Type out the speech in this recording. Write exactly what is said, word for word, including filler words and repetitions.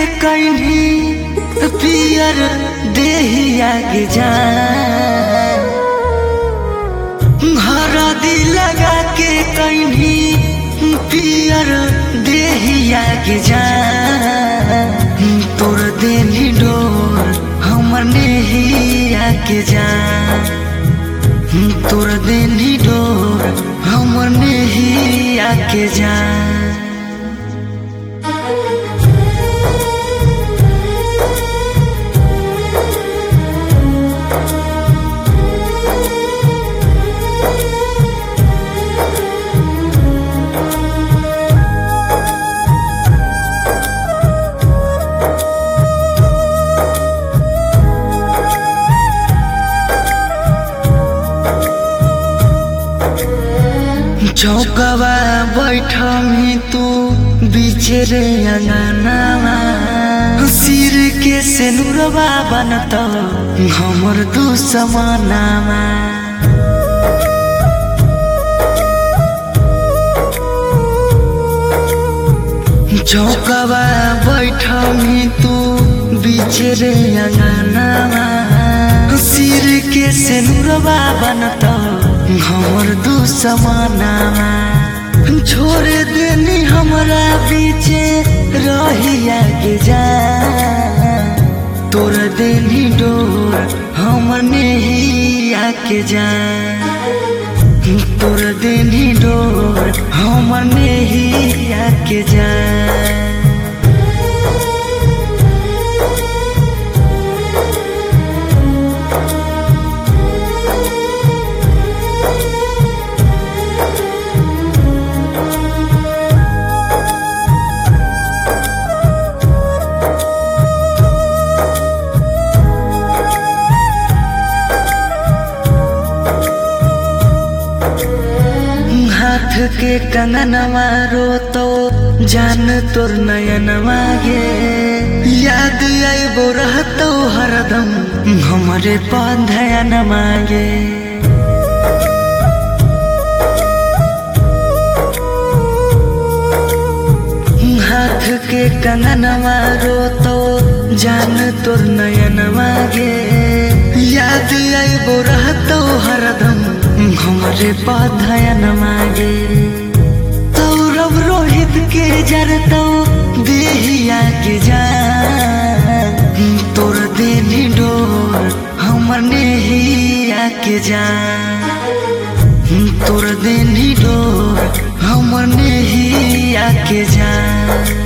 कहीं पियर देहिया के जान हरदी लगा के कहीं पियर देहिया के जान तोर देनी डोर हमर नेहिया के जान तोर देनी डोर हमर नेहिया के जान। चौकवा बैठमी तू बीचे रे अंगनावा सिर के सेनुरवा बनत हमर दुश्मनावा चौकवा बैठमी तू बीचे रे अंगनावा सिर के सेनुरवा बनत हमर दुश्मनावा छोड़ देनी हमरा बीचे रहिया के जा तोर देनी डोर हमर नेहिया के जा तोर देनी डोर हमर नेहिया के जा। हाथ के कंगनवा रो तो जान तोर नयनवा गे याद आइबो रहतो हरदम हमरे पौधयन मांगे हाथ के कंगनवा रो तो जान तोर नयनवा गे याद आइबो रहतो हरदम हमरे पौधयन मांगे सौरभ रोहित के जरतो देहिया के जान तोर देनी डोर हमर नेहिया के जान तोर देनी डोर हमर नेहिया के जान।